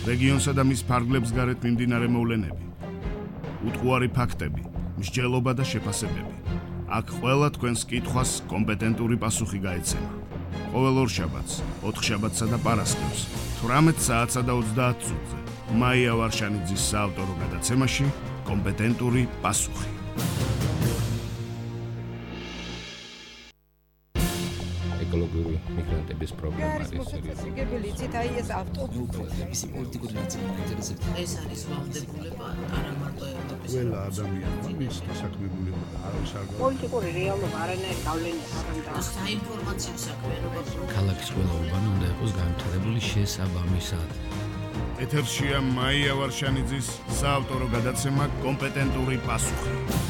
რეგიონსა და მის ფარგლებს გარეთ მიმდინარე მოვლენები, უტყუარი ფაქტები, მსჯელობა და შეფასებები. აქ ყველა თქვენს კითხვას კომპეტენტური პასუხი გაეცემა. ყოველ ორშაბათს, ოთხშაბათსა და პარასკევს, 18 საათსა და 30 წუთზე, მაია ვარშანიძის საავტორო გადაცემაში კომპეტენტური პასუხი. ეკოლოგიური მიგრანტების პრობლემა არის მოციქებელი ცითაი ეს ავტობუსი მისი პოლიტიკური ნაწილი ინტერესებს ეს არის ვალდებულება არა მარტო ევროპის ყველა ადამიანმა მის დასაქმებულება არავის არ პოლიტიკური რეალობა არანაირ გავლენას არ აქვს. საინფორმაციო საქმიანობა ქალაქის ყველა უბანი უნდა იყოს განვითარებული შესაბამისად. ეთერშია მაია ვარშანიძის საავტორო გადაცემა კომპეტენტური პასუხი.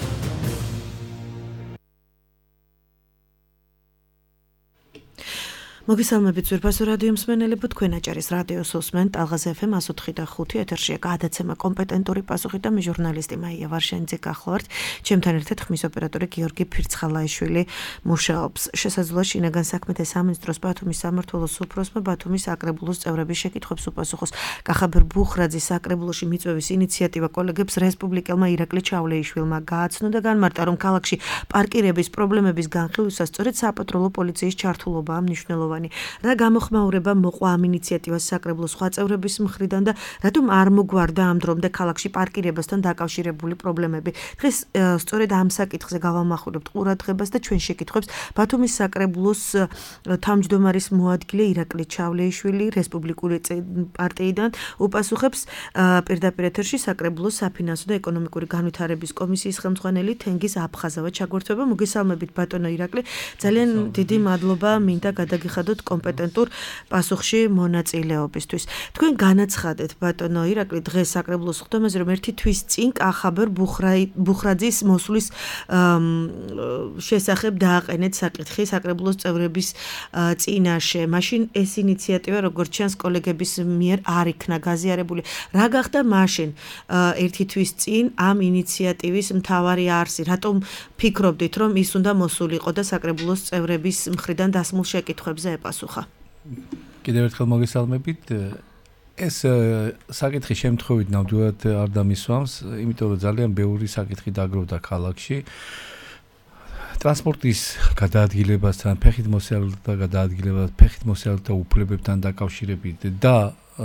მოგესალმებით ძვირფასო რადიო მსმენელებო, თქვენ აჭარის რადიოს უსმენთ ტალღაზ FM 104.5 ეთერშია გადაცემა კომპეტენტური პასუხი და მე ჟურნალისტი მაია ვარშანიძე გახლავართ. ჩემთან ერთად ხმის ოპერატორი გიორგი ფირცხალაიშვილი მუშაობს. შესაძლოა შინაგან საქმეთა სამინისტროს ბათუმის სამმართველოს უფროსმა ბათუმის საკრებულოს წევრების შეკითხვებს უპასუხოს. კახაბერ ბუხრაძის საკრებულოში მიწვევის ინიციატივა კოლეგებს რესპუბლიკელმა ირაკლი ჩავლეიშვილმა გააცნო და განმარტა, რომ ქალაქში პარკირების პრობლემების განხილვისას სწორედ საპატრულო პოლიციის ჩართულობაა მნიშვნელოვანი. რა გამოხმაურება მოყვა ამ ინიციატივას საკრებულოს სხვა წევრების მხრიდან და რატომ არ მოგვარდა ამ დრომდე ქალაქში პარკირებასთან დაკავშირებული პრობლემები. დღეს სწორედ ამ საკითხზე გავამახვილებთ ყურადღებას და ჩვენ შეკითხვებს ბათუმის საკრებულოს თავმჯდომარის მოადგილე ირაკლი ჩავლეიშვილი რესპუბლიკური პარტიიდან უპასუხებს პირდაპირ ეთერში საკრებულოს საფინანსო და ეკონომიკური განვითარების კომისიის ხელმძღვანელი თენგიზ აფხაზავა ჩაგვერთვება. მოგესალმებით ბატონო ირაკლი, ძალიან დიდი მადლობა მინდა გადაგიხადოთ კომპეტენტურ პასუხში მონაწილეობისთვის. თქვენ განაცხადეთ ბატონო ირაკლი დღეს საკრებულოს ხდომაზე, რომ ერთი თვის წინ კახაბერ ბუხრაძის მოსვლის შესახებ დააყენეთ საკითხი საკრებულოს წევრების წინაშე. მაშინ ეს ინიციატივა როგორც ჩანს კოლეგების მიერ არ იქნა გაზიარებული. რა გახდა მაშინ ერთი თვის წინ ამ ინიციატივის მთავარი არსი? რატომ ფიქრობდით, რომ ის უნდა მოსულიყო და საკრებულოს წევრების მხრიდან დასმულ შეკითხვებზე epasukha. კიდევ ერთხელ მოგესალმებით. ეს საკითხი შემთხვევით ნამდვილად არ დამისვამს, იმიტომ რომ ძალიან ბევრი საკითხი დაგროვდა ქალაქში. ტრანსპორტის გადაადგილებასთან, ფეხით მოსიარულთა გადაადგილებასთან, ფეხით მოსიარულთა უფლებებთან დაკავშირებით და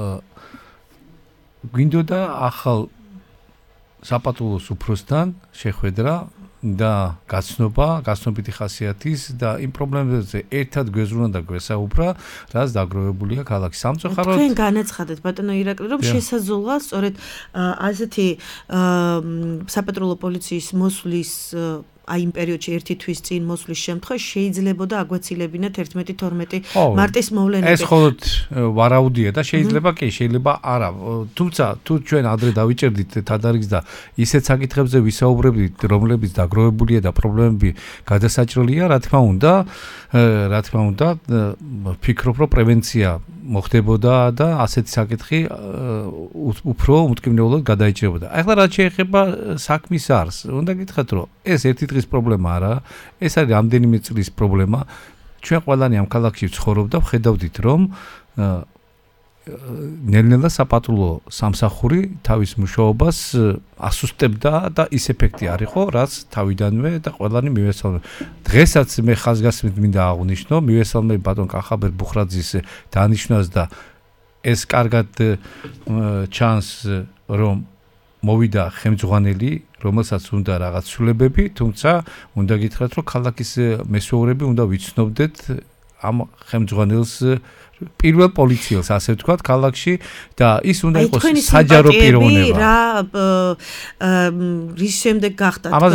გვინდოდა ახალ საპატრულოს უფროსთან შეხვედრა და გაცნობითი ხასიათის და იმ პრობლემებზე ერთად გვეზრუნა და გვესაუბრა, რაც დაგროვებულია ქალაქის სამწუხაროდ. თქვენ განაცხადეთ ბატონო ირაკლი, რომ შესაძლოა სწორედ ასეთი საპატრულო პოლიციის მოსვლის აი იმ პერიოდში ერთი თვის წინ მოსვლის შემთხვევაში შეიძლებოდა აგვეცილებინათ 11-12 მარტის მოვლენები. ეს მხოლოდ ვარაუდია და შეიძლება კი, შეიძლება არა. თუმცა თუ ჩვენ ადრე დავიჭერდით თადარიგს და ისეთ საკითხებზე ვისაუბრებდით, რომლებიც დაგროვებულია და პრობლემები გადასაჭრელია, რა თქმა უნდა, ვფიქრობ, რომ პრევენცია მოხდებოდა და ასეთი საკითხი უფრო უმტკივნეულად გადაიჭრებოდა. ახლა რაც შეეხება საქმის არსს, უნდა გითხრათ, რომ ეს ერთი დღის პრობლემა არა, ეს არის რამდენიმე წლის პრობლემა. ჩვენ ყველანი ამ ქალაქში ვცხოვრობ და ვხედავდით, რომ ნელ-ნელა საპატრულო სამსახური თავის მუშაობას ასუსტებდა და ის ეფექტი არ იყო, რაც თავიდანვე და ყველანი მივესალმებ. დღესაც მე ხაზგასმით მინდა აღვნიშნო, მივესალმებ ბატონ კახაბერ ბუხრაძის დანიშვნას და ეს კარგად ჩანს, რომ მოვიდა ხელმძღვანელი, რომელსაც უნდა რაღაც ცვლილებები, თუმცა უნდა გითხრათ, რომ ქალაქის მესვეურები უნდა ვიცნობდეთ ამ ხელმძღვანელს პირველ პოლიციელს, ასე ვთქვათ, ქალაქში და ის უნდა იყოს საჯარო პიროვნება. რის შემდეგ გახდა ამაზე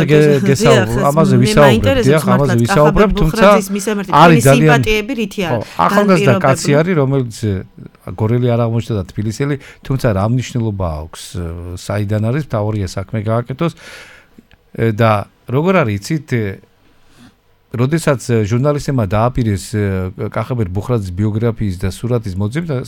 ვისაუბრებ, თუმცა არის სიმპათიები რითი არის? ახალგაზრდა კაცი არის, რომელიც გორელი არ აღმოჩნდა და თბილისელი, თუმცა რა მნიშვნელობა აქვს, საიდან არის მთავარია საქმე გააკეთოს და როგორ არის იცით როდესაც ჟურნალისტებმა დააპირეს კახაბერ ბუხრაძის ბიოგრაფიის და სურათის მოძებნა,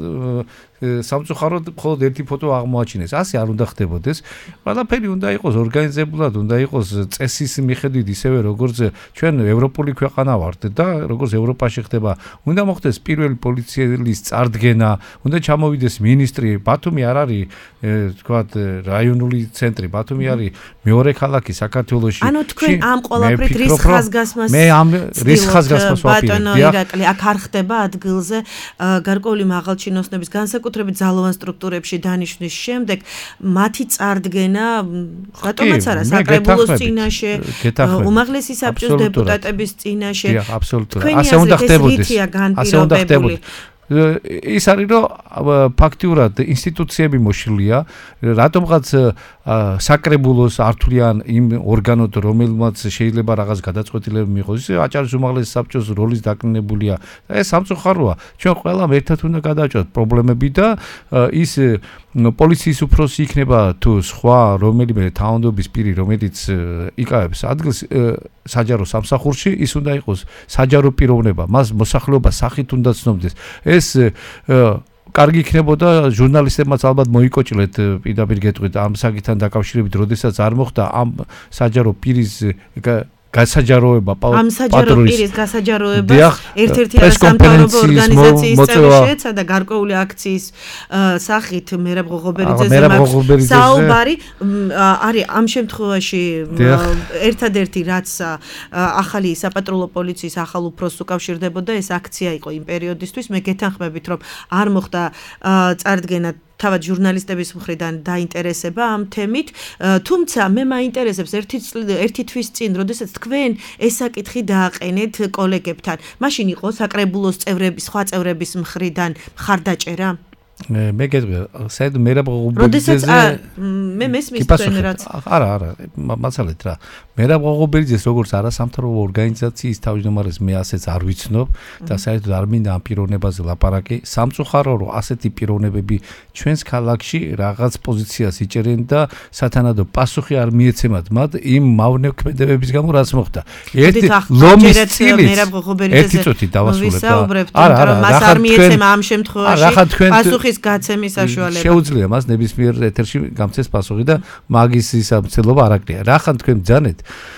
სამწუხაროდ მხოლოდ ერთი ფოტო აღმოაჩინეს. ასე არ უნდა ხდებოდეს. ყველაფერი უნდა იყოს ორგანიზებულად, უნდა იყოს წესის მიხედვით, ისევე როგორც ჩვენ ევროპული ქვეყანა ვართ და როგორც ევროპაში ხდება, უნდა მოხდეს პირველი პოლიციელის წარდგენა, უნდა ჩამოვიდეს მინისტრი. ბათუმი არ არის, თქვათ, რაიონული ცენტრი, ბათუმი არის მეორე ქალაქი საქართველოში. ანუ თქვენ ამ ყველაფრით რის ხაზგასმას მე ამ რის ხაზგასმას ვაპირებ. ბატონო ირაკლი, აქ არ ხდება ადგილზე გარკვეული მაღალჩინოსნების განსაკუთრებით ძალოვან სტრუქტურებში დანიშვნის შემდეგ მათი წარდგენა რატომაც არა საკრებულოს წინაშე, უმაღლესი საბჭოს დეპუტატების წინაშე. აბსოლუტურად. ასე უნდა ხდებოდეს. ასე უნდა ხდებოდეს. ის არის რომ ფაქტიურად ინსტიტუციები მოშლილია, რატომღაც საკრებულოს ართულიან იმ ორგანოდ, რომელმაც შეიძლება რაღაც გადაწყვეტილებები მიიღოს. აჭარის უმაღლესი საბჭოს როლის დაკნინებულია. ეს სამწუხაროა. ჩვენ ყველამ ერთად უნდა გადავჭრათ პრობლემები და ის პოლიციის უფროსი იქნება თუ სხვა რომელიმე თავმჯდომარის პირი, რომელიც იკავებს ადგილს საჯარო სამსახურში, ის უნდა იყოს საჯარო პიროვნება, მას მოსახლეობა სახით უნდა ცნობდეს. ეს კარგი იქნებოდა ჟურნალისტებმაც ალბათ მოიკოჭლეთ პირდაპირ გეტყვით ამ საკითხთან დაკავშირებით, როდესაც არ მოხდა ამ საჯარო პირის გასაჯაროება ამ საჯარო პირის გასაჯაროებას ერთ-ერთი არასამთავრობო ორგანიზაციის წევრი შეეცადა გარკვეული აქციის სახით მერაბ ღოღობერიძეზე საუბარი არის ამ შემთხვევაში ერთადერთი რაც ახალი საპატრულო პოლიციის ახალ უფროსს უკავშირდებოდა ეს აქცია იყო იმ პერიოდისთვის მე გეთანხმებით რომ არ მოხდა წარდგენა თავად ჟურნალისტების მხრიდან დაინტერესება ამ თემით, თუმცა მე მაინტერესებს ერთი თვის წინ, როდესაც თქვენ ეს საკითხი დააყენეთ კოლეგებთან, მაშინ იყო საკრებულოს წევრების, სხვა წევრების მხრიდან მხარდაჭერა? მე გეტყვი, საერთოდ მერაბ ღოღობერიძეზე მე მესმის თქვენ რაც არა, მაცალეთ რა. მერაბ ღოღობერიძეს როგორც არასამთავრობო ორგანიზაციის თავმჯდომარეს მე ასეც არ ვიცნობ და საერთოდ არ მინდა ამ პიროვნებაზე ლაპარაკი. სამწუხარო რომ ასეთი პიროვნებები ჩვენს ქალაქში რაღაც პოზიციას იჭერენ და სათანადო პასუხი არ მიეცემათ მათ იმ მავნებქმედებების გამო რაც მოხდა. ერთი ლომის წილი მერაბ ღოღობერიძეზე ერთი წუთი დავასრულებ და არა, მას არ მიეცემა ამ შემთხვევაში პასუხის გაცემის საშუალება. შეუძლია მას ნებისმიერ ეთერში გამცეს პასუხი და მაგის სამცდელობა არ აკლია. რახან თქვენ ბძანეთ?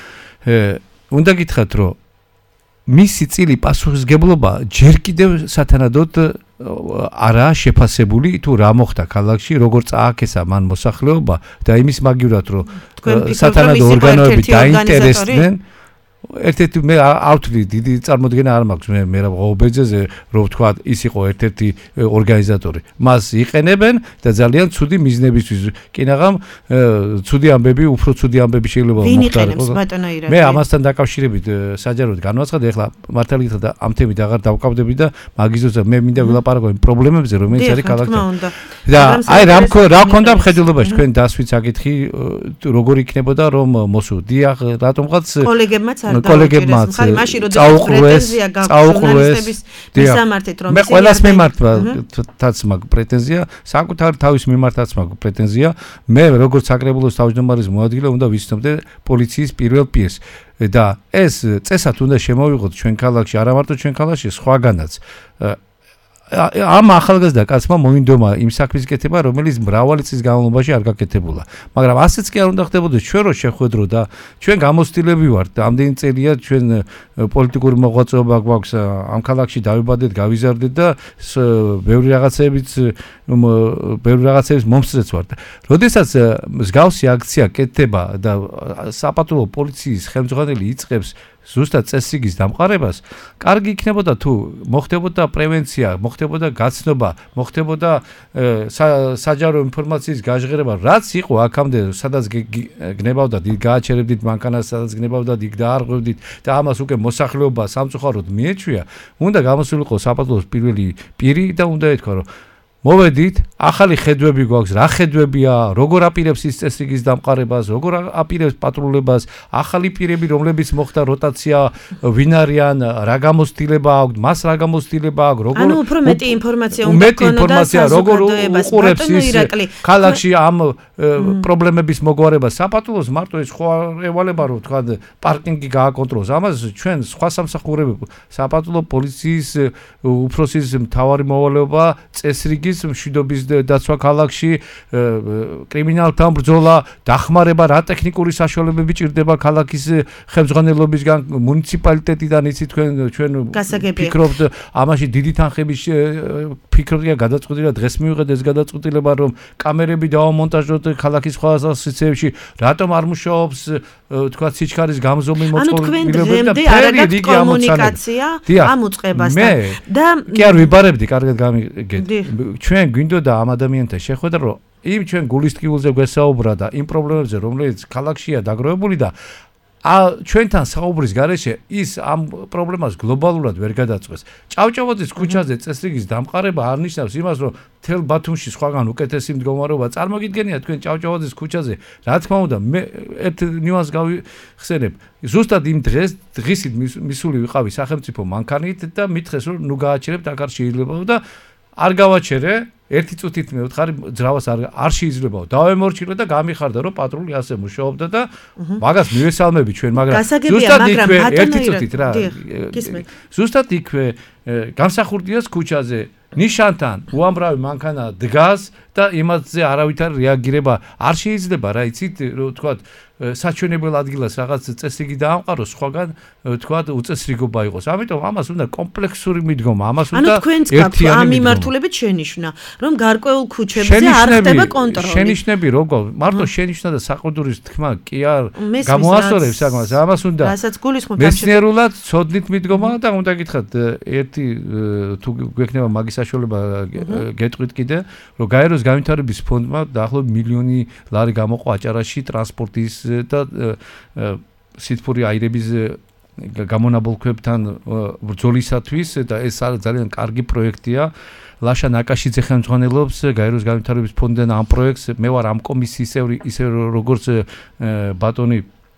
უნდა გითხრათ, რომ მისი წილი პასუხისგებლობა ჯერ კიდევ სათანადოდ არაა შეფასებული თუ რა მოხდა ქალაქში, როგორ წააქესა მან მოსახლეობა და იმის მაგივრად, რომ სათანადო ორგანოები დაინტერესდნენ ერთ-ერთი მე არ ვთვლი დიდი წარმოდგენა არ მაქვს მე მერაბ ღოღობერიძეზე რომ ვთქვა ის იყო ერთ-ერთი ორგანიზატორი მას იყენებენ და ძალიან ცუდი მიზნებისთვის კინაღამ ცუდი ამბები უფრო ცუდი ამბები შეიძლება მოხდარიყო მე ამასთან დაკავშირებით საჯაროდ განვაცხადე ეხლა მართალი გითხრა და ამ თემით აღარ დავკავდები და მაგიზოზე მე მინდა ვილაპარაკო იმ პრობლემებზე რომელიც არის ქალაქში და აი რა მქონდა მხედველობაში თქვენ დასვით საკითხი როგორ იქნებოდა რომ მოსუდიახ რატომღაც კოლეგებმაც წაუყურეს მესამართით რომ მე ყველას მიმართაც მაგ პრეტენზია საკუთარ თავის მიმართაც მაგ პრეტენზია მე როგორც საკრებულოს თავმჯდომარის მოადგილე უნდა ვიცნობდე პოლიციის პირველ პირს და ეს წესად უნდა შემოვიღოთ ჩვენ ქალაქში არა მარტო ჩვენ ქალაქში სხვაგანაც ამ ახალგაზრდა კაცმა მოინდომა იმ საქმის კეთება, რომელიც მრავალი წლის განმავლობაში არ გაკეთებულა. მაგრამ ასეც კი არ უნდა ხდებოდეს ჩვენ რო შეხვედრო და ჩვენ გამოცდილები ვართ. ამდენი წელია ჩვენ პოლიტიკური მოღვაწეობა გვაქვს ამ ქალაქში დავიბადეთ, გავიზარდეთ და ბევრი რაღაცების მომსწრეც ვართ. როდესაც მსგავსი აქცია კეთდება და საპატრულო პოლიციის ხელმძღვანელი იწყებს ზუსტად წესრიგის დამყარებას, კარგი იქნებოდა თუ მოხდებოდა პრევენცია, მოხდებოდა გაცნობა, მოხდებოდა საჯარო ინფორმაციის გაჟღერება, რაც იყო აქამდე, სადაც გნებავდა დიდ გააჩერებდით მანქანას, სადაც გნებავდა იქ დაარღვევდით და ამას უკვე მოსახლეობა სამწუხაროდ მიეჩვია, უნდა გამოსულიყო საპატრულოს პირველი პირი და უნდა ეთქვა, რომ მოვედით, ახალი ხედვები გვაქვს, რა ხედვებია, როგორ აპირებს ის წესრიგის დამყარებას, როგორ აპირებს პატრულებას, ახალი პირები, რომლებიც მოხდა როტაცია, ვინ არიან, რა გამოცდილება აქვს, მას რა გამოცდილება აქვს, როგორ ანუ უფრო მეტი ინფორმაცია უნდა ქონოდა როგორ უყურებს ის ქალაქში ამ პრობლემების მოგვარებას. საპატრულოს მარტო ეს ხო ევალება რომ თქვა პარკინგი გააკონტროლოს. ამას ჩვენ სხვა სამსახურები საპატრულო პოლიციის უფროსის მთავარი მოვალეობა წესრიგის მშვიდობის დაცვა ქალაქში, კრიმინალთან ბრძოლა, დახმარება, რა ტექნიკური საშუალებები ჭირდება ქალაქის ხელმძღვანელობისგან, მუნიციპალიტეტიდან, იცით ჩვენ ფიქრობთ, ამაში დიდი თანხების ფიქრია გადაწყვეტილი, დღეს მივიღეთ ეს გადაწყვეტილება, რომ კამერები დავამონტაჟოთ ქალაქის სხვა სივრცეებში, რატომ არ მუშაობს, თქვა სიჩქარის გამზომი მოწყობილობები და ფერი რიგი კომუნიკაცია ამ უწყებასთან და კი არ ვიბარებდი, კარგად გამიგეთ. ჩვენ გვინდოდა ამ ადამიანთა შეხვედრა, რომ იმ ჩვენ გულისტკიულზე გვესაუბრა და იმ პრობლემებზე, რომლებიც ქალაქშია დაგროვებული და ჩვენთან საუბრის გარეშე ის ამ პრობლემას გლობალურად ვერ გადაწყვეტს. ჭავჭავაძის ქუჩაზე წესრიგის დამყარება არ ნიშნავს იმას, რომ თელ ბათუმში სხვაგან უკეთესი მდგომარეობა წარმოგიდგენია თქვენ ჭავჭავაძის ქუჩაზე. რა თქმა უნდა, მე ერთ ნიუანსს გავიხსენებ. ზუსტად იმ დღისით მისული ვიყავი სახელმწიფო მანქანით და მითხეს, რომ ნუ გააჩერებთ, აქ არ შეიძლება და არ გავაჩერე. ერთი წუთით მე ვთხარი ძრავას არ შეიძლება დავემორჩილე და გამიხარდა რომ პატრული ასე მუშაობდა და მაგას მივესალმები ჩვენ მაგრამ ზუსტად იქვე ერთი წუთით რა ზუსტად იქვე გამსახურდიას ქუჩაზე ნიშანთან უამრავი მანქანა დგას და იმაზე არავითარი რეაგირება არ შეიძლება რა იცით რომ თქვა საჩვენებელ ადგილას რაღაც წესრიგი დაამყაროს სხვაგან თქვა უწესრიგობა იყოს ამიტომ ამას უნდა კომპლექსური მიდგომა ამას უნდა ერთიანი ამ მიმართულებით შენიშვნა რომ გარკვეულ ქუჩებზე არ ხდება კონტროლი შენიშვნები როგორ მარტო შენიშვნა და საყდურის თქმა კი არ გამოასწორებს საკმას ამას უნდა რასაც გულისხმობ მეცნიერულად ცოდნით მიდგომა და უნდა გითხრათ ერთი თუ გვექნება მაგის საშუალება გეტყვით კიდე რომ გაეროს განვითარების ფონდმა დაახლოებით მილიონი ლარი გამოყო აჭარაში ტრანსპორტის და სითბური აირების გამონაბოლქვებთან ბრძოლისათვის და ეს ძალიან კარგი პროექტია. ლაშა ნაკაშიძე ხელმძღვანელობს გაეროს განვითარების ფონდიდან ამ პროექტს. მე ვარ ამ კომისიის წევრი, ისე როგორც ბატონი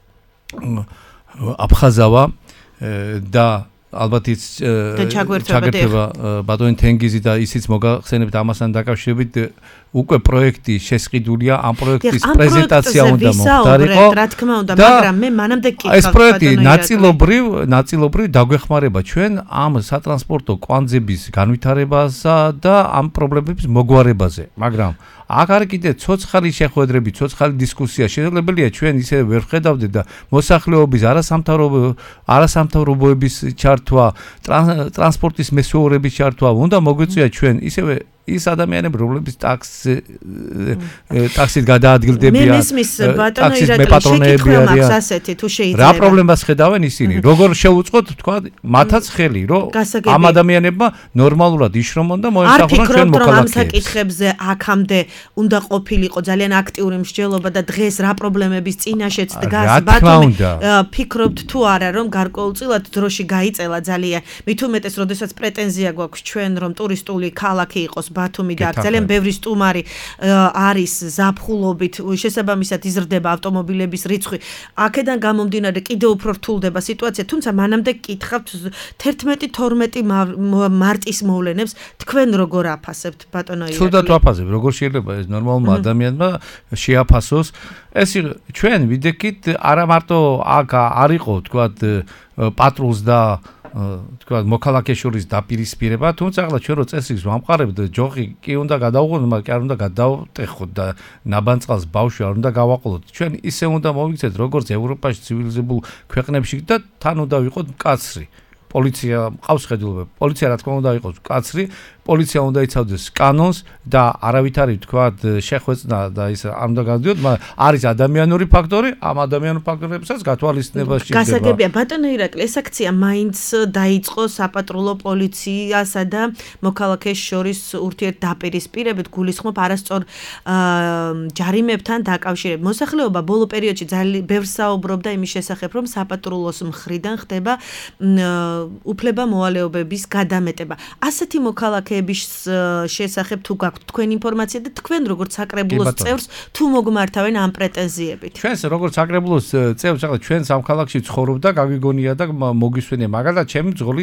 აფხაზავა და ალბათ ის ჩაგვერთება ბატონი თენგიზი და ისიც მოგახსენებთ ამასთან დაკავშირებით უკვე პროექტი შესყიდულია ამ პროექტის პრეზენტაცია უნდა მოხდარიყო რა თქმა უნდა მაგრამ მე მანამდე კითხავ ეს პროექტი ნაწილობრივ დაგვეხმარება ჩვენ ამ სატრანსპორტო კვანძების განვითარებასა და ამ პრობლემების მოგვარებაზე მაგრამ აქ არის კიდე ცოცხალი შეხვედრები, ცოცხალი დისკუსია. შესაძლებელია ჩვენ ისე ვერ ვხედავდეთ და მოსახლეობის არასამთავრობოების ჩართვა, ტრანსპორტის მესვეურების ჩართვა უნდა მოგვიწვია ჩვენ ისევე ის ადამიანები, რომლებიც ტაქსით გადაადგილდებიან, ტაქსის მეპატრონეები არიან. რა პრობლემას ხედავენ ისინი? როგორ შევუწყოთ, თქვა, მათაც ხელი, რომ ამ ადამიანებმა ნორმალურად იშრომონ და მოესახურონ ჩვენ მოქალაქეებს. ამ საკითხებზე აქამდე უნდა ყოფილიყო ძალიან აქტიური მსჯელობა და დღეს რა პრობლემების წინაშეც დგას ბათუმი. ფიქრობთ თუ არა, რომ გარკვეულწილად დროში გაიწელა ძალიან. მით უმეტეს, როდესაც პრეტენზია გვაქვს ჩვენ, რომ ტურისტული ქალაქი იყოს ბათუმი და აქ ძალიან ბევრი სტუმარი არის ზაფხულობით, შესაბამისად იზრდება ავტომობილების რიცხვი. აქედან გამომდინარე კიდევ უფრო რთულდება სიტუაცია, თუმცა მანამდე გკითხავთ 11-12 მარტის მოვლენებს თქვენ როგორ აფასებთ ბატონო ირაკლი? თუდად ვაფასებ, როგორ შეიძლება ეს ნორმალურმა ადამიანმა შეაფასოს. ეს ჩვენ ვიდექით არა მარტო აქ არ იყო, თქვათ, პატრულს და თქვა მოქალაქეს შორის დაპირისპირება, თუმცა ახლა ჩვენ რო წესრიგს ვამყარებთ, ჯოხი კი უნდა გადავუღოთ, მაგრამ კი არ უნდა გადავტეხოთ და ნაბანწყალს ბავშვი არ უნდა გავაყოლოთ. ჩვენ ისე უნდა მოვიქცეთ, როგორც ევროპაში ცივილიზებულ ქვეყნებში და თან უნდა ვიყოთ მკაცრი. პოლიცია მყავს ხედულობა. პოლიცია რა თქმა უნდა იყოს მკაცრი, პოლიცია უნდა იცავდეს კანონს და არავითარი თქვათ შეხვეწნა და ის არ უნდა გადიოთ, მაგრამ არის ადამიანური ფაქტორი, ამ ადამიანურ ფაქტორებსაც გათვალისწინება შეიძლება. გასაგებია ბატონო ირაკლი, ეს აქცია მაინც დაიწყო საპატრულო პოლიციასა და მოქალაქეს შორის ურთიერთდაპირისპირებით, გულისხმობ არასწორ ჯარიმებთან დაკავშირებით. მოსახლეობა ბოლო პერიოდში ძალიან ბევრ საუბრობდა იმის შესახებ, რომ საპატრულოს მხრიდან ხდება უფლება მოვალეობების გადამეტება. ასეთი მოქალაქე მოქალაქეების შესახებ თუ გაქვთ თქვენ ინფორმაცია და თქვენ როგორც საკრებულოს წევრს თუ მოგმართავენ ამ პრეტენზიებით. ჩვენს როგორც საკრებულოს წევრს ახლა ჩვენ სამხალხში ცხოვრობ და გაგვიგონია და მოგისვენია მაგალითად ჩემი ძღოლი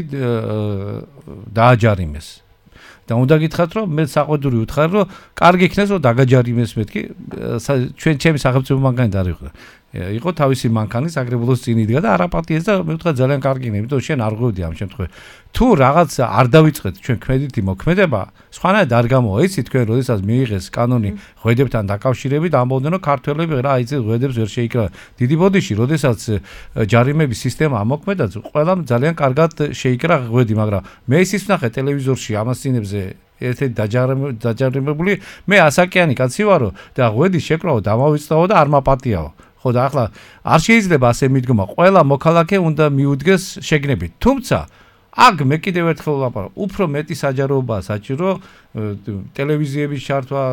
დააჯარიმეს. და უნდა გითხრათ რომ მე საყვედური ვუთხარ რომ კარგი იქნეს რომ დაგაჯარიმეს მეთქი ჩვენ ჩემი სახელმწიფო მანქანი დაარიხო. იყო თავისი მანქანი საკრებულოს წინ იდგა და არაპატიეს და მე ვთქვა ძალიან კარგი იქნება, იმიტომ შენ არ ღვევდი ამ შემთხვევაში. თუ რაღაც არ დავიწყეთ ჩვენ ქმედითი მოქმედება, სხვანაირად არ გამოვა. იცი თქვენ როდესაც მიიღეს კანონი ღვედებთან დაკავშირებით, ამბობდნენ რომ ქართველები რა იცი ღვედებს ვერ შეიკრა. დიდი ბოდიში, როდესაც ჯარიმების სისტემა ამოქმედა, ყველამ ძალიან კარგად შეიკრა ღვედი, მაგრამ მე ისიც ვნახე ტელევიზორში ამასწინებზე ერთ-ერთი დაჯარიმებული, მე ასაკიანი კაცი ვარო და ღვედი შეკრავო, დამავიწყდაო და არ მაპატიაო. ხო და ახლა არ შეიძლება ასე მიდგომა, ყველა მოქალაქე უნდა მიუდგეს შეგნებით. თუმცა აქ მე კიდევ ერთხელ ვაპარავ, უფრო მეტი საჯაროებაა საჭირო ტელევიზიების ჩართვა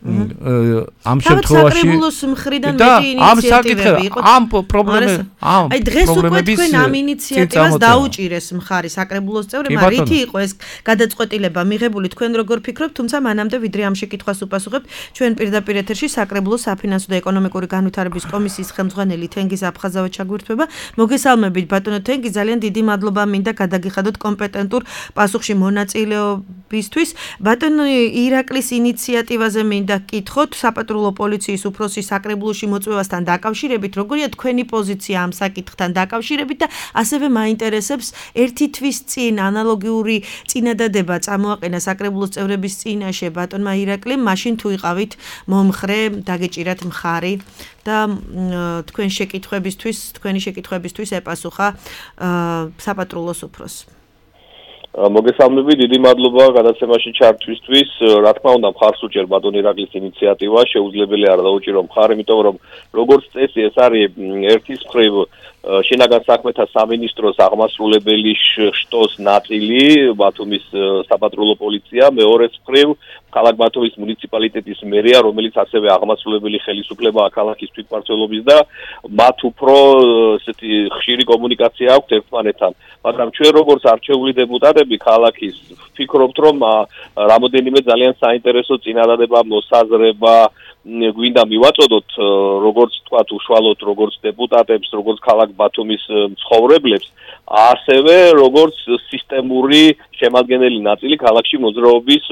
ამ შემთხვევაში საკრებულოს მხრიდან მეტი ინიციატივები იყო. ამ პრობლემები აი დღეს უკვე თქვენ ამ ინიციატივას დაუჭირეს მხარი საკრებულოს წევრებმა, რითი იყო ეს გადაწყვეტილება მიღებული, თქვენ როგორ ფიქრობთ, თუმცა მანამდე ვიდრე ამ შეკითხვას უპასუხებთ, ჩვენ პირდაპირ ეთერში საკრებულოს საფინანსო და ეკონომიკური განვითარების კომისიის ხელმძღვანელი თენგიზ აფხაზავა ჩაგვირთვება. მოგესალმებით ბატონო თენგი, ძალიან დიდი მადლობა მინდა გადაგიხადოთ კომპეტენტურ პასუხში მონაწილეობისთვის. ბატონო ირაკლის ინიციატივაზე მინდა გკითხოთ საპატრულო პოლიციის უფროსის საკრებულოში მოწვევასთან დაკავშირებით, როგორია თქვენი პოზიცია ამ საკითხთან დაკავშირებით და ასევე მაინტერესებს ერთი თვის წინ ანალოგიური წინადადება წამოაყენა საკრებულოს წევრების წინაშე ბატონმა ირაკლიმ, მაშინ თუ იყავით მომხრე, დაგეჭირათ მხარი და თქვენი შეკითხვებისთვის ეპასუხა საპატრულოს უფროსს. მოგესალმებით, დიდი მადლობა გადაცემაში ჩართვისთვის. რა თქმა უნდა, მხარს უჭერ ბატონ ირაკლის ინიციატივა, შეუძლებელი არ დაუჭირო მხარი, იმიტომ რომ როგორც წესი ეს არის ერთის მხრივ შინაგან საქმეთა სამინისტროს აღმასრულებელი შტოს ნაწილი, ბათუმის საპატრულო პოლიცია, მეორეს მხრივ ქალაქ ბათუმის მუნიციპალიტეტის მერია, რომელიც ასევე აღმასრულებელი ხელისუფლებაა ქალაქის თვითმმართველობის და მათ უფრო ესეთი ხშირი კომუნიკაცია აქვთ ერთმანეთთან. მაგრამ ჩვენ როგორც არჩეული დეპუტატები ქალაქის ვფიქრობთ, რომ რამოდენიმე ძალიან საინტერესო წინადადება, მოსაზრება გვინდა მივაწოდოთ, როგორც თქვათ, უშუალოდ როგორც დეპუტატებს, როგორც ქალაქ ბათუმის მცხოვრებლებს, ასევე როგორც სისტემური შემადგენელი ნაწილი ქალაქში მოძრაობის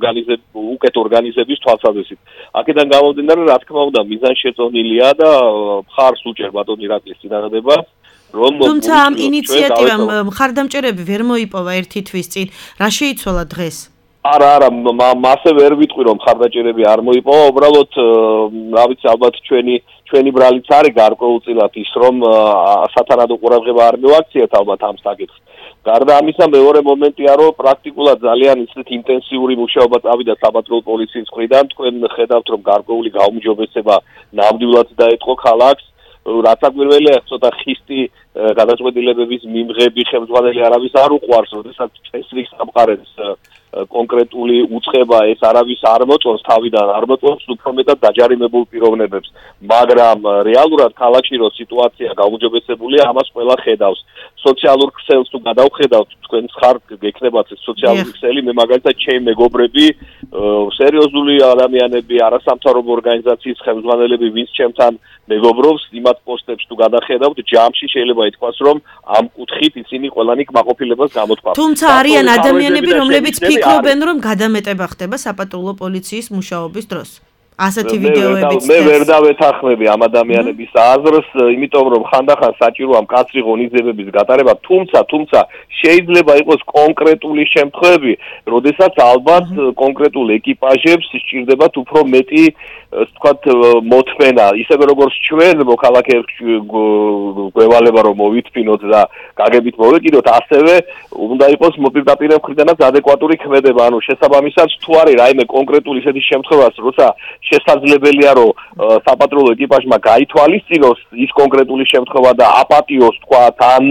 უკეთ ორგანიზების თვალსაზრისით. აქედან გამომდინარე, რა თქმა უნდა, მიზანშეწონილია და მხარს უჭერ ბატონ ირაკლის წინადადებას. თუმცა ამ ინიციატივამ მხარდამჭერები ვერ მოიპოვა ერთი თვის წინ. რა შეიცვალა დღეს? არა, მასე ვერ ვიტყვი რომ მხარდაჭერები არ მოიპოვა, უბრალოდ რა ვიცი, ალბათ ჩვენი ბრალიც არის გარკვეულწილად ის, რომ სათანადო ყურადღება არ მივაქციეთ ალბათ ამ საკითხს. გარდა ამისა, მეორე მომენტია, რომ პრაქტიკულად ძალიან ისეთ ინტენსიური მუშაობა წავიდა საპატრულო პოლიციის მხრიდან. თქვენ ხედავთ, რომ გარკვეული გაუმჯობესება ნამდვილად დაეწყო ქალაქს. რაც აგვირველია, ცოტა ხისტი გადაწყვეტილებების მიმღები ხელმძღვანელი არავის არ უყვარს, როდესაც წესრიგს ამყარებს კონკრეტული უწყება, ეს არავის არ მოწონს თავიდან, არ მოწონს უფრო მეტად დაჯარიმებულ პიროვნებებს, მაგრამ რეალურად ქალაქში რო სიტუაცია გაუმჯობესებულია, ამას ყველა ხედავს. სოციალურ ქსელს თუ გადავხედავთ, თქვენ ხართ გექნებათ ეს სოციალური ქსელი, მე მაგალითად ჩემი მეგობრები, სერიოზული ადამიანები, არასამთავრობო ორგანიზაციის ხელმძღვანელები, ვინც ჩემთან მეგობრობს, იმათ პოსტებს თუ გადახედავთ, ჯამში შეიძლება ითქვას, რომ ამ კუთხით ისინი ყველანი კმაყოფილებას გამოთქვამს. თუმცა არიან ადამიანები, რომლებიც ფიქრობენ, რომ გადამეტება ხდება საპატრულო პოლიციის მუშაობის დროს. ასეთი ვიდეოებიც მე ვერ დავეთანხმები ამ ადამიანების აზრს, იმიტომ რომ ხანდახან საჭიროა მკაცრი ღონისძიებების გატარება, თუმცა შეიძლება იყოს კონკრეტული შემთხვევები, როდესაც ალბათ კონკრეტულ ეკიპაჟებს სჭირდებათ უფრო მეტი, ვთქვათ, მოთმენა, ისევე როგორც ჩვენ მოქალაქეებს გვევალება რომ მოვითფინოთ და გაგებით მოვეკიდოთ, ასევე უნდა იყოს მოპირდაპირე მხრიდანაც ადეკვატური ქმედება, ანუ შესაბამისად თუ არის რაიმე კონკრეტული ისეთი შემთხვევას, როცა შესაძლებელია რომ საპატრულო ეკიპაჟმა გაითვალისწინოს ის კონკრეტული შემთხვევა და აპატიოს თქვათ ან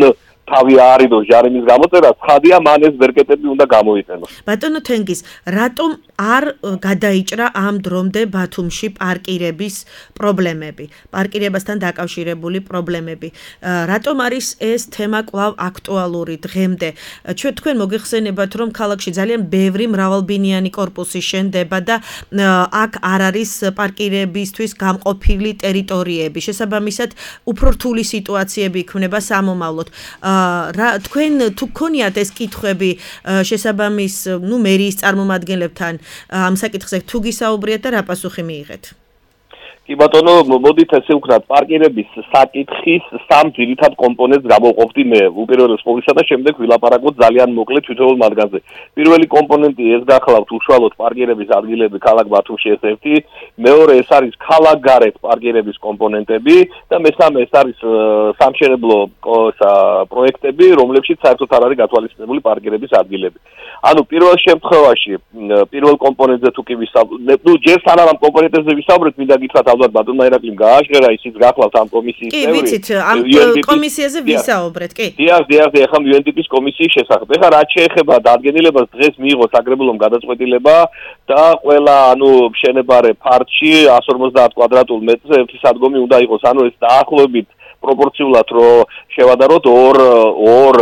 თავი აარიდოს ჟარიმის გამოწერა, ცხადია მან ეს ბერკეტები უნდა გამოიყენოს. ბატონო თენგის, რატომ არ გადაიჭრა ამ დრომდე ბათუმში პარკირების პრობლემები, პარკირებასთან დაკავშირებული პრობლემები? რატომ არის ეს თემა კვლავ აქტუალური დღემდე? თქვენ მოგეხსენებათ, რომ ქალაქში ძალიან ბევრი მრავალბინიანი კორპუსი შენდება და აქ არ არის პარკირებისთვის გამყოფილი ტერიტორიები. შესაბამისად, უფრო რთული სიტუაციები იქნება სამომავლოდ. თქვენ თუ გქონიათ ეს კითხვები შესაბამის, მერიის წარმომადგენლებთან ამ საკითხზე თუ გისაუბრიათ და რა პასუხი მიიღეთ? კი ბატონო, მოდით ესე ვქნათ, პარკირების საკითხის სამ ძირითად კომპონენტს გამოვყოფდი მე. უპირველეს ყოვლისა და შემდეგ ვილაპარაკოთ ძალიან მოკლედ თითოეულ მათგანზე. პირველი კომპონენტი ეს გახლავთ უშუალოდ პარკირების ადგილები ქალაქ ბათუმში ეს ერთი, მეორე ეს არის ქალაქგარეთ პარკირების კომპონენტები და მესამე ეს არის სამშენებლო პროექტები, რომლებშიც საერთოდ არ არის გათვალისწინებული პარკირების ადგილები. ანუ პირველ შემთხვევაში, პირველ კომპონენტზე თუ კი ვისაუბრეთ, ჯერ სანამ ამ კომპონენტებზე ვისაუბრეთ, მინდა გითხრათ ალბათ ბატონმა ირაკლიმ გააჟღერა ისიც გახლავთ ამ კომისიის წევრი. კი, ვიცით, ამ კომისიაზე ვისაუბრეთ, კი. დიახ, ახლა UNDP-ის კომისიის შესახებ. ახლა რაც შეეხება დადგენილებას, დღეს მიიღო საგრებულომ გადაწყვეტილება და ყველა, მშენებარე ფართში 150 კვადრატულ მეტრზე ერთი სადგომი უნდა იყოს. ანუ ეს დაახლოებით პროპორციულად რო შევადაროთ ორ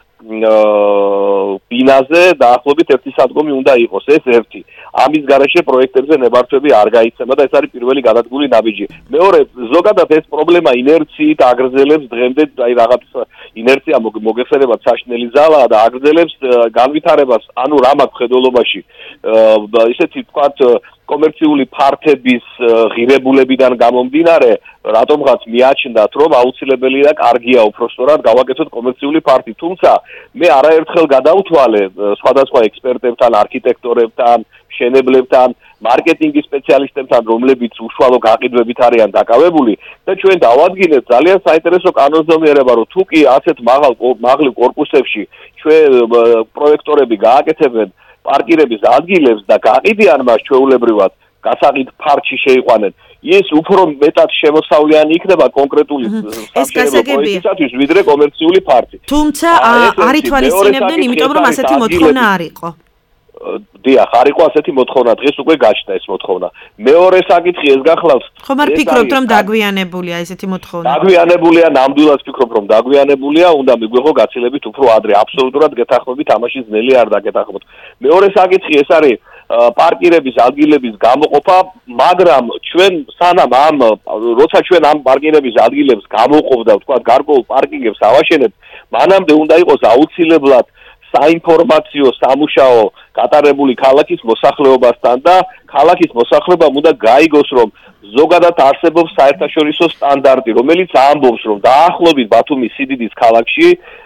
ბინაზე დაახლოებით ერთი სადგომი უნდა იყოს, ეს ერთი. ამის გარეშე პროექტებზე ნებართვები არ გაიცემა და ეს არის პირველი გადადგმული ნაბიჯი. მეორე, ზოგადად ეს პრობლემა ინერციით აგრძელებს დღემდე, რაღაც ინერცია მოგეხსენებათ საშნელი ძალაა და აგრძელებს განვითარებას, ანუ რა მაქვს ხედველობაში, ისეთი თქვათ კომერციული ფართების ღირებულებიდან გამომდინარე, რატომღაც მიაჩნდათ, რომ აუცილებელი და კარგია უпростоრად გავაკეთოთ კომერციული ფართი. თუმცა მე არაერთხელ გადავთვალე სხვადასხვა ექსპერტებთან, არქიტექტორებთან, მშენებლებთან, მარკეტინგის სპეციალისტებთან, რომლებიც უშუალო გაყიდვებით არიან დაკავებული და ჩვენ დავადგინეთ ძალიან საინტერესო კანონზომიერება, რომ თუ კი ასეთ მაღალ კორპუსებში ჩვენ პროექტორები გააკეთებენ პარკირების ადგილებს და გაყიდიან მას ჩვეულებრივად გასაყიდ ფართში შეიყვანენ, ის უფრო მეტად შემოსავლიანი იქნება კონკრეტული სამშენებლო პროექტისათვის, ვიდრე კომერციული ფართი. თუმცა არ ითვალისწინებდნენ, იმიტომ რომ ასეთი მოთხოვნა არ იყო. დიახ, არ იყო ასეთი მოთხოვნა, დღეს უკვე გაჩნდა ეს მოთხოვნა. მეორე საკითხი ეს გახლავს. ხომ არ ფიქრობთ, რომ დაგვიანებულია ესეთი მოთხოვნა? დაგვიანებულია, ნამდვილად ვფიქრობ, რომ დაგვიანებულია, უნდა მიგვიღო გაცილებით უფრო ადრე. აბსოლუტურად გეთანხმებით, ამაში ძნელი არ დაგეთანხმოთ. მეორე საკითხი ეს არის პარკირების ადგილების გამოყოფა, მაგრამ ჩვენ სანამ როცა ჩვენ ამ პარკირების ადგილებს გამოვყოფდა, თქვა გარკვეულ პარკინგებს ავაშენებთ, მანამდე უნდა იყოს აუცილებლად საინფორმაციო სამუშაო გატარებული ქალაქის მოსახლეობასთან და ქალაქის მოსახლეობამ უნდა გაიგოს, რომ ზოგადად არსებობს საერთაშორისო სტანდარტი, რომელიც ამბობს, რომ დაახლოებით ბათუმის სიდიდის ქალაქში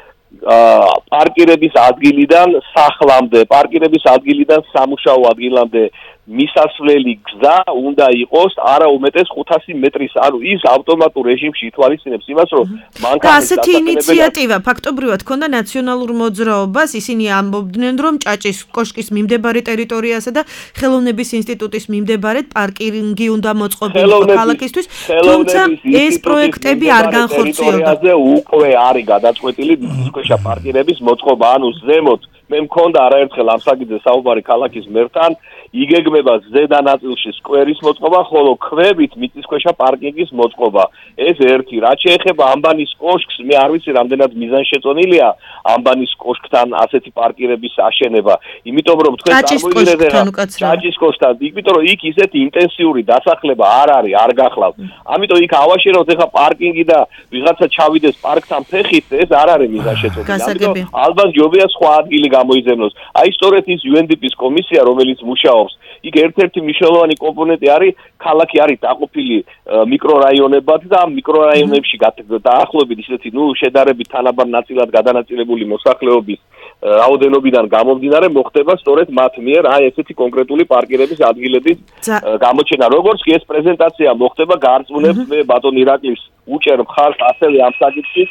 პარკირების ადგილიდან სახლამდე, პარკირების ადგილიდან სამუშაო ადგილამდე მისასვლელი გზა უნდა იყოს არა უმეტეს 500 მეტრის, ანუ ის ავტომატურ რეჟიმში ითვალისწინებს იმას, რომ მანქანის ასეთი ინიციატივა ფაქტობრივად ჰქონდა ნაციონალურ მოძრაობას, ისინი ამბობდნენ, რომ ჭაჭის კოშკის მიმდებარე ტერიტორიასა და ხელოვნების ინსტიტუტის მიმდებარედ პარკინგი უნდა მოწყობილიყო ქალაქისთვის, თუმცა ეს პროექტები არ განხორციელდა. უკვე არის გადაწყვეტილი მიწისქვეშა პარკირების მოწყობა, ანუ ზემოთ მე მქონდა არაერთხელ ამ საკითხზე საუბარი ქალაქის მერთან, იგეგმება ზედა ნაწილში სკვერის მოწყობა, ხოლო ქვევით მიწისქვეშა პარკინგის მოწყობა. ეს ერთი. რაც შეეხება ამბანის კოშკს, მე არ ვიცი რამდენად მიზანშეწონილია ამბანის კოშკთან ასეთი პარკირების აშენება, იმიტომ რომ თქვენ წარმოიდგინეთ ჭაჭის კოშკთან, იმიტომ რომ იქ ისეთი ინტენსიური დასახლება არ არის, არ გახლავთ. ამიტომ იქ ავაშენოთ ეხა პარკინგი და ვიღაცა ჩავიდეს პარკთან ფეხით, ეს არ არის მიზანშეწონილი. ალბათ ჯობია სხვა ადგილი გამოიზემნოს. აი სწორედ ის UNDP-ის კომისია, რომელიც მუშაობს, იქ ერთ-ერთი მნიშვნელოვანი კომპონენტი არის, ქალაქი არის დაყოფილი მიკრორაიონებად და ამ მიკრორაიონებში დაახლოებით ისეთი, შედარებით თანაბარ ნაწილად გადანაწილებული მოსახლეობის რაოდენობიდან გამომდინარე მოხდება სწორედ მათ მიერ აი ესეთი კონკრეტული პარკირების ადგილების გამოჩენა. როგორც კი ეს პრეზენტაცია მოხდება, გარწმუნებთ მე ბატონ ირაკლის უჭერ მხარს ასევე ამ საკითხის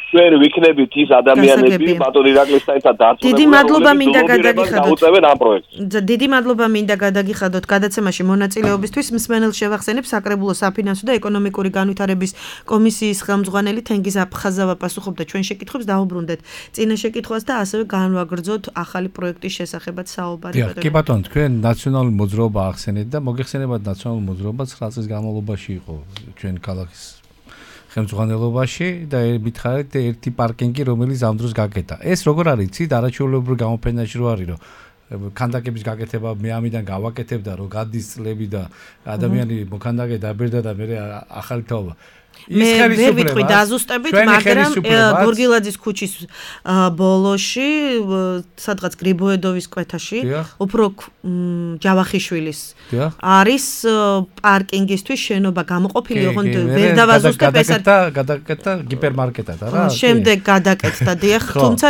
ჩვენ ვიქნებით ის ადამიანები ბატონ ირაკლისთან ერთად დარწმუნებული. დიდი მადლობა მინდა გადაგიხადოთ. დაუწევენ ამ პროექტს. დიდი მადლობა მინდა გადაგიხადოთ გადაცემაში მონაწილეობისთვის. მსმენელს შევახსენებ საკრებულო საფინანსო და ეკონომიკური განვითარების კომისიის ხელმძღვანელი თენგიზ აფხაზავა პასუხობდა ჩვენ შეკითხვებს, დაუბრუნდეთ წინა შეკითხვას და ასევე განვაგრძოთ ახალი პროექტის შესახებაც საუბარი. კი ბატონო, თქვენ ნაციონალური მოძრაობა ახსენეთ და მოგეხსენებათ ნაციონალური მოძრაობა 9 წლის განმავლობაში იყო ჩვენ ქალაქის ხელმძღვანელობაში და მითხარით ერთი პარკინგი რომელიც ამ დროს გაკეტა. ეს როგორ არის იცით არაჩვეულებრივ გამოფენაში რო არის რომ ქანდაკების გაკეთება მე ამიდან გავაკეთებდა რომ გადის წლები და ადამიანი მოქანდაკე დაბერდა და მე ახალი თაობა მე ვერ ვიტყვი დაზუსტებით, მაგრამ გორგილაძის ქუჩის ბოლოში, სადღაც გრიბოედოვის კვეთაში, უფრო ჯავახიშვილის არის პარკინგისთვის შენობა გამოყოფილი, ოღონდ ვერ დავაზუსტებ ეს გადაკეთდა გიპერმარკეტად, არა? შემდეგ გადაკეთდა, დიახ, თუმცა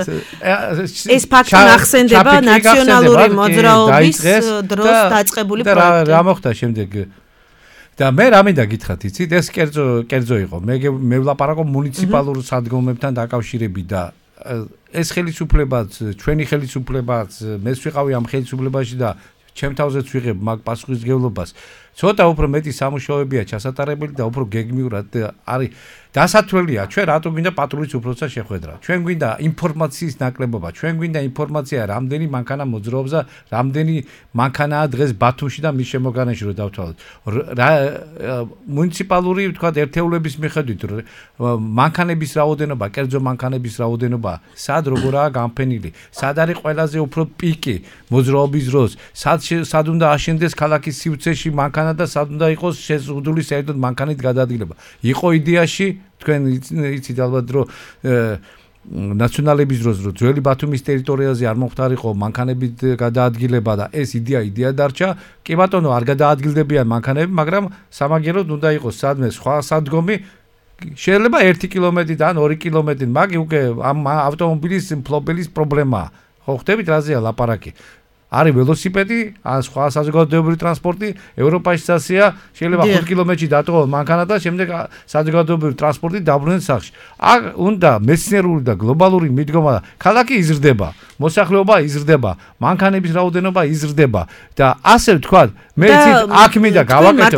ეს ფაქტი ახსენდება ნაციონალური მოძრაობის დროს დაწყებული პროექტი. და რა მოხდა შემდეგ? და მე რა მინდა გითხრათ, იცით, ეს კერძო იყო. მე ვლაპარაკობ მუნიციპალურ სადგომებთან დაკავშირებით და ეს ხელისუფლებაც, ჩვენი ხელისუფლებაც, მეც ვიყავი ამ ხელისუფლებაში და ჩემ თავზეც ვიღებ მაგ პასუხისმგებლობას. ცოტა უფრო მეტი სამუშაოებია ჩასატარებელი და უფრო გეგმიურად არის დასათველია. ჩვენ რატო გვინდა პატრულის უფროსთა შეხვედრა? ჩვენ გვინდა ინფორმაციის ნაკლებობა, ჩვენ გვინდა ინფორმაცია რამდენი მანქანა მოძრაობს და რამდენი მანქანაა დღეს ბათუმში და მის შემოგარენში რო დავთვალოთ. მუნიციპალური, თქვა, ერთეულების მიხედვით მანქანების რაოდენობა, კერძო მანქანების რაოდენობა, სად როგორაა განფენილი, სად არის ყველაზე უფრო პიკი მოძრაობის დროს, სად უნდა აშენდეს ქალაქის სივრცეში მანქანა და სად უნდა იყოს შეზღუდული საერთოდ მანქანით გადაადგილება. იყო იდეაში თქვენ იცით ალბათ რომ ნაციონალების დროს რომ ძველი ბათუმის ტერიტორიაზე არ მომხდარიყო მანქანებით გადაადგილება და ეს იდეა დარჩა. კი ბატონო, არ გადაადგილდებიან მანქანები, მაგრამ სამაგეროდ უნდა იყოს სადმე სხვა სადგომი. შეიძლება 1 კილომეტრი და ან 2 კილომეტრი, მაგ უკვე ამ ავტომობილის მფლობელის პრობლემაა. ხო ხვდებით რაზეა ლაპარაკი? არის ველოსიპედი, ან სხვა საზოგადოებრივი ტრანსპორტი, ევროპაში სასია, შეიძლება 5 კილომეტრში დატოვო მანქანა და შემდეგ საზოგადოებრივი ტრანსპორტი დაბრუნდეს სახლში. აქ უნდა მეცნიერული და გლობალური მიდგომა, ქალაქი იზრდება, მოსახლეობა იზრდება, მანქანების რაოდენობა იზრდება და ასე ვთქვათ, მე აქ მინდა გავაკეთო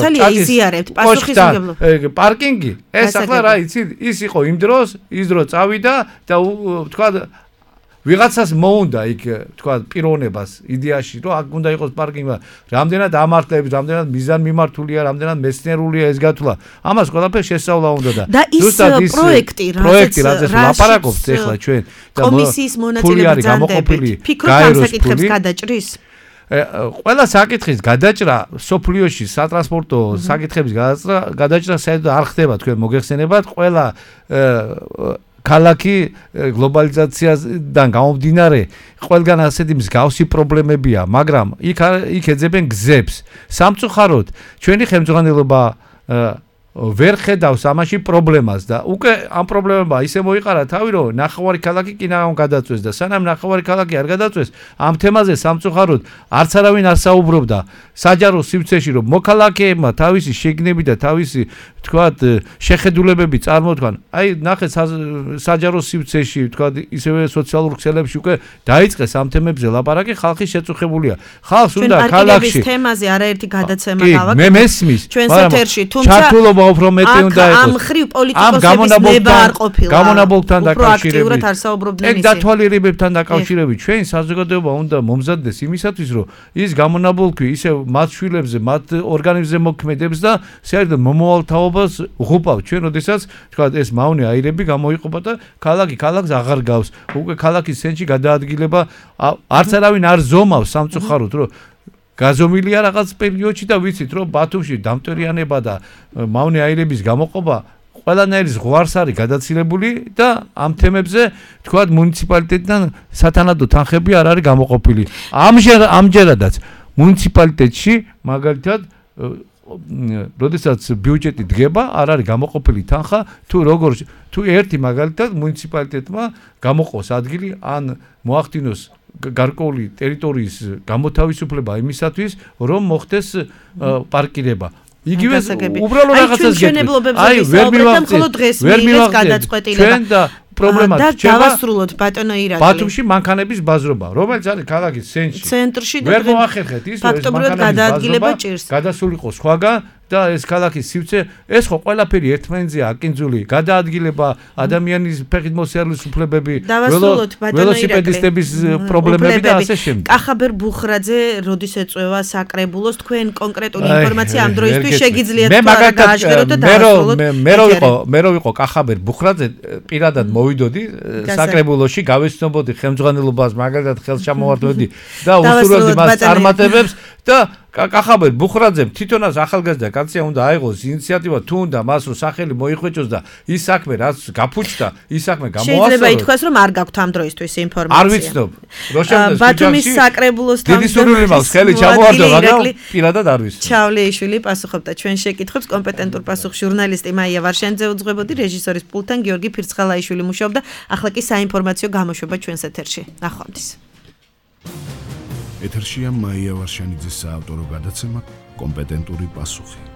პარკინგი. ეს ახლა რა იცით, ის იყო იმ დროს, ის დრო წავიდა და ვთქვათ ვიღაცას მოუნდა იქ თქვა პიროვნებას იდეაში რომ აქ უნდა იყოს პარკინგი, რამდენად ამართლებს, რამდენად მიზანმიმართულია, რამდენად მეცნიერულია ეს გათვლა. ამას ყველაფერს შესწავლა უნდა და ის პროექტი რაც ლაპარაკობთ ახლა ჩვენ და კომისიის მონაწილეები ძანდებით. ფიქრობთ ამ საკითხებს გადაჭრის? ყველა საკითხის გადაჭრა სოფლიოში სატრანსპორტო საკითხების გადაჭრა საერთოდ არ ხდება, თქვენ მოგეხსენებათ, ყველა ქალაქი გლობალიზაციიდან გამომდინარე ყველგან ასეთი მსგავსი პრობლემებია, მაგრამ იქ ეძებენ გზებს. სამწუხაროდ ჩვენი ხელმძღვანელობა ვერ ხედავს ამაში პრობლემას და უკვე ამ პრობლემებმა ისე მოიყარა თავი, რომ ნახევარი ქალაქი კი გადაწვეს და სანამ ნახევარი ქალაქი არ გადაწვეს, ამ თემაზე სამწუხაროდ არც არავინ არ საუბრობდა საჯარო სივრცეში, რომ მოქალაქეებმა თავისი შეგნები და თავისი თქვათ შეხედულებები წარმოთქვან. აი ნახეთ საჯარო სივრცეში, თქვათ ისევე სოციალურ ქსელებში უკვე დაიწყეს ამ თემებზე ლაპარაკი, ხალხი შეწუხებულია. ხალხს უნდა ქალაქში თემაზე არაერთი გადაცემა გავაკეთოთ. მე მესმის, ჩვენს ეთერში, თუმცა უფრო მეტი უნდა იყოს. ამ ხრივ პოლიტიკოსების ნება არ ყოფილა. გამონაბოლთან დაკავშირებით. არ საუბრობდნენ ისე. ეგ დათვალიერებებთან დაკავშირებით ჩვენ საზოგადოება უნდა მომზადდეს იმისათვის, რომ ის გამონაბოლქვი ისე მათ შვილებზე, მათ ორგანიზმზე მოქმედებს და საერთოდ მომავალ თაობას უღუპავს. ჩვენ როდესაც თქვა ეს მავნე აირები გამოიყოფა და ქალაქს აღარ გავს. უკვე ქალაქის ცენტრში გადაადგილება არც არავინ არ ზომავს სამწუხაროდ, რომ გაზომილია რაღაც პერიოდში და ვიცით რომ ბათუმში დამტვერიანება და მავნე აირების გამოყოფა ყველანაირი ზღვარს არის გადაცილებული და ამ თემებზე თქვათ მუნიციპალიტეტიდან სათანადო თანხები არ არის გამოყოფილი. ამჯერადაც მუნიციპალიტეტში მაგალითად როდესაც ბიუჯეტი დგება, არ არის გამოყოფილი თანხა, თუ ერთი მაგალითად მუნიციპალიტეტმა გამოყოს ადგილი ან მოახდინოს გარკვეული ტერიტორიის გამოთავისუფლება იმისათვის, რომ მოხდეს პარკირება. იგივე უბრალო რაღაცას გეტყვით. აი, ვერ მივახცეთ. ჩვენ და პრობლემა და დავასრულოთ ბატონო ირაკლი. ბათუმში მანქანების ბაზრობა, რომელიც არის ქალაქის ცენტრში და ვერ მოახერხეთ ის ფაქტობრივად გადაადგილება ჭირს. გადასულიყო სხვაგან და ეს ქალაქის სივრცე, ეს ხო ყველაფერი ერთმანეთზეა აკინძული, გადაადგილება, ადამიანის ფეხით მოსიარულის უფლებები, ველოსიპედისტების პრობლემები და ასე შემდეგ. კახაბერ ბუხრაძე როდის ეწევა საკრებულოს, თქვენ კონკრეტული ინფორმაცია ამ დროისთვის შეგიძლიათ გააშკეროთ და დაასრულოთ. მე რო ვიყო კახაბერ ბუხრაძე, პირადად მოვიდოდი საკრებულოში, გავეცნობოდი ხელმძღვანელობას, მაგალითად ხელშემომართვედი და უსურვებდი მას წარმატებებს და კახაბერ ბუხრაძემ თვითონაც ახალგაზრდა კაცია უნდა აიღოს ინიციატივა თუ უნდა მას რო სახელი მოიხვეჭოს და ის საქმე რაც გაფუჭდა ის საქმე გამოასწოროს. შეიძლება ითქვას რომ არ გაქვთ ამ დროისთვის ინფორმაცია. არ ვიცნობ. ბათუმის საკრებულოს დიდი სურვილი მაქვს ხელი ჩამოვარდო, მაგრამ პირადად არ ვიცნობ. ჩავლეიშვილი პასუხობდა ჩვენ შეკითხვებს, კომპეტენტურ პასუხს ჟურნალისტი მაია ვარშენიძე უძღვებოდი, რეჟისორის პულტთან გიორგი ფირცხალაიშვილი მუშაობდა. ახლა კი საინფორმაციო გამოშვება ჩვენს ეთერში. ნახვამდის. ეთერშია მაია ვარშენიძის საავტორო გადაცემა კომპეტენტური პასუხი.